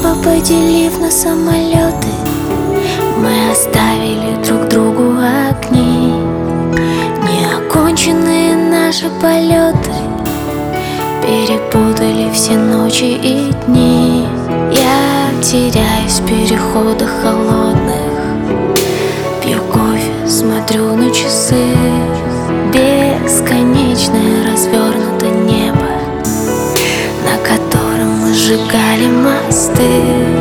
небо поделив на самолеты, мы оставили друг другу огни. Неоконченные наши полеты перепутали все ночи и дни. Я теряюсь в переходах холодных, пью кофе, смотрю на часы. Бесконечное развернуто небо, на котором мы сжигали мосты.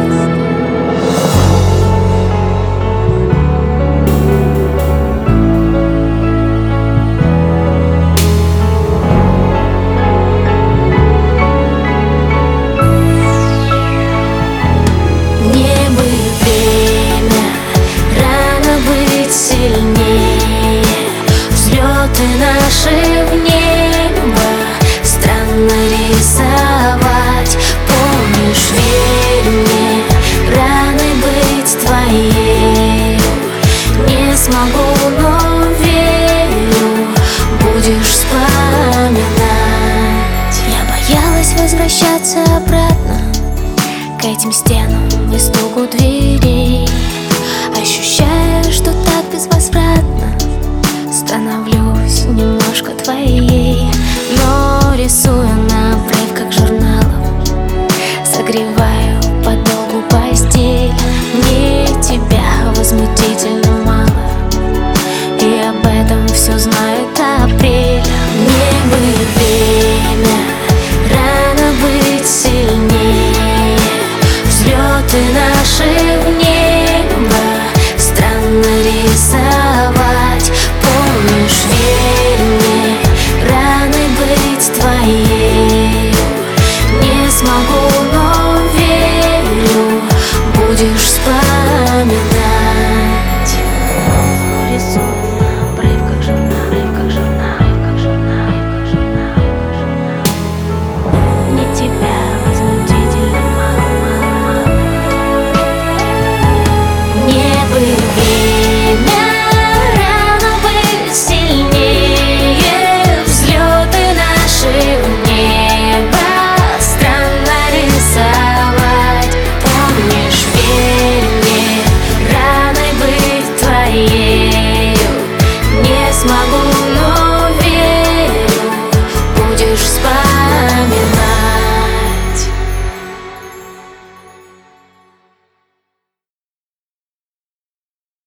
Наши в небо странно рисовать. Помнишь, верь мне, рано быть твоей не смогу, но верю, будешь вспоминать. Я боялась возвращаться обратно к этим стенам и стуку дверей, ощущая, что так безвозвратно становлюсь немножко твоей. Но рисую на обрывках журналов, согревая